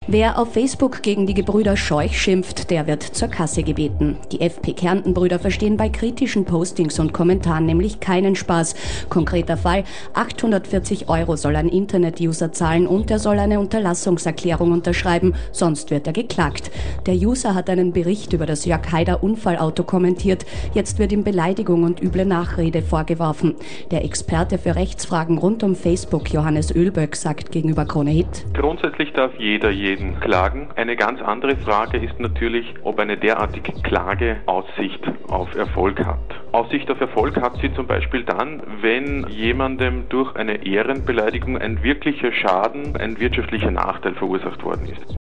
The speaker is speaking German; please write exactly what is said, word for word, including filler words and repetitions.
Wer auf Facebook gegen die Gebrüder Scheuch schimpft, der wird zur Kasse gebeten. Die F P-Kärnten-Brüder verstehen bei kritischen Postings und Kommentaren nämlich keinen Spaß. Konkreter Fall: achthundertvierzig Euro soll ein Internet-User zahlen und er soll eine Unterlassungserklärung unterschreiben, sonst wird er geklagt. Der User hat einen Bericht über das Jörg Haider Unfallauto kommentiert. Jetzt wird ihm Beleidigung und üble Nachrede vorgeworfen. Der Experte für Rechtsfragen rund um Facebook, Johannes Oelböck, sagt gegenüber Krone Hit: Grundsätzlich darf jeder jeden klagen. Eine ganz andere Frage ist natürlich, ob eine derartige Klage Aussicht auf Erfolg hat. Aussicht auf Erfolg hat sie zum Beispiel dann, wenn jemandem durch eine Ehrenbeleidigung ein wirklicher Schaden, ein wirtschaftlicher Nachteil verursacht worden ist.